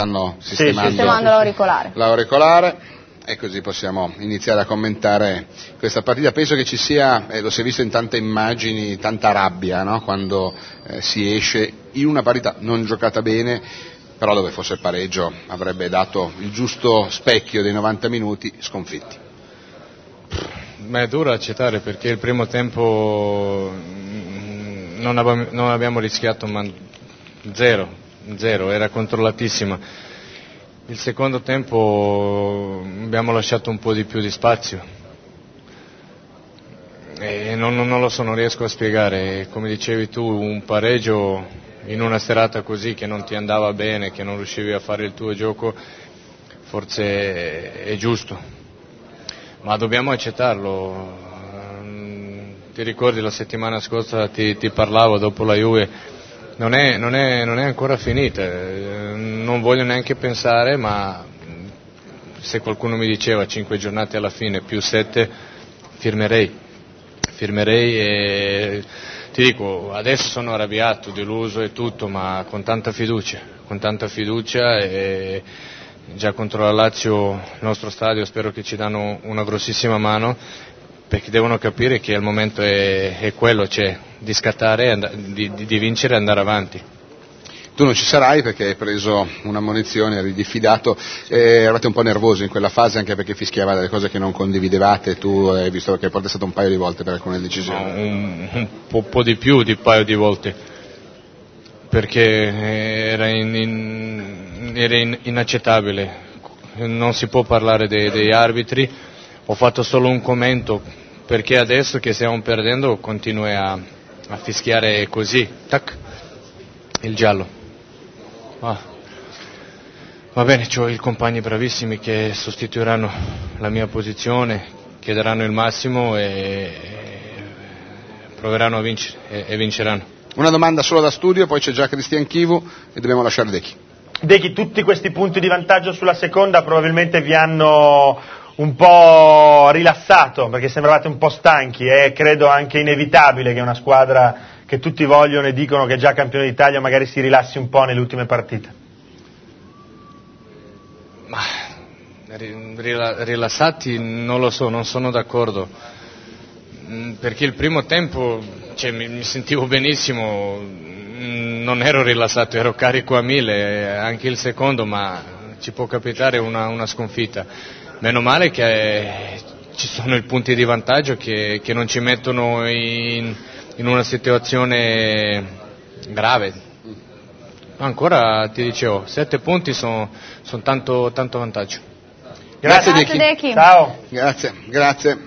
stanno sistemando l'auricolare. E così possiamo iniziare a commentare questa partita. Penso che ci sia, lo si è visto in tante immagini, tanta rabbia, no? Quando si esce in una partita non giocata bene, però dove fosse il pareggio avrebbe dato il giusto specchio dei 90 minuti sconfitti. Ma è duro accettare, perché il primo tempo non abbiamo rischiato, ma zero, era controllatissima. Il secondo tempo abbiamo lasciato un po' di più di spazio e non riesco a spiegare. Come dicevi tu, un pareggio in una serata così, che non ti andava bene, che non riuscivi a fare il tuo gioco, forse è giusto, ma dobbiamo accettarlo. Ti ricordi la settimana scorsa ti parlavo dopo la Juve? Non è ancora finita, non voglio neanche pensare, ma se qualcuno mi diceva 5 giornate alla fine più 7, firmerei e ti dico, adesso sono arrabbiato, deluso e tutto, ma con tanta fiducia e già contro la Lazio, il nostro stadio, spero che ci danno una grossissima mano, perché devono capire che il momento è quello, cioè di scattare, di vincere e andare avanti. Tu non ci sarai perché hai preso un'ammonizione, eri diffidato, eravate un po' nervosi in quella fase, anche perché fischiava delle cose che non condividevate. Tu hai visto che hai protestato un paio di volte per alcune decisioni. No, un po' di più di un paio di volte, perché era inaccettabile, non si può parlare degli arbitri. Ho fatto solo un commento, perché adesso che stiamo perdendo continui a fischiare così, tac, il giallo. Va bene, ho i compagni bravissimi che sostituiranno la mia posizione, che daranno il massimo e proveranno a vincere e vinceranno. Una domanda solo da studio, poi c'è già Cristian Chivu e dobbiamo lasciare Dechi. Dechi, tutti questi punti di vantaggio sulla seconda probabilmente vi hanno un po' rilassato, perché sembravate un po' stanchi, e credo anche inevitabile che una squadra che tutti vogliono e dicono che è già campione d'Italia magari si rilassi un po' nelle ultime partite. Ma rilassati non lo so, non sono d'accordo, perché il primo tempo mi sentivo benissimo, non ero rilassato, ero carico a 1000, anche il secondo, ma ci può capitare una sconfitta. Meno male che ci sono i punti di vantaggio che non ci mettono in una situazione grave. Ancora ti dicevo, 7 punti sono tanto vantaggio. Grazie Dechi. Ciao. Grazie.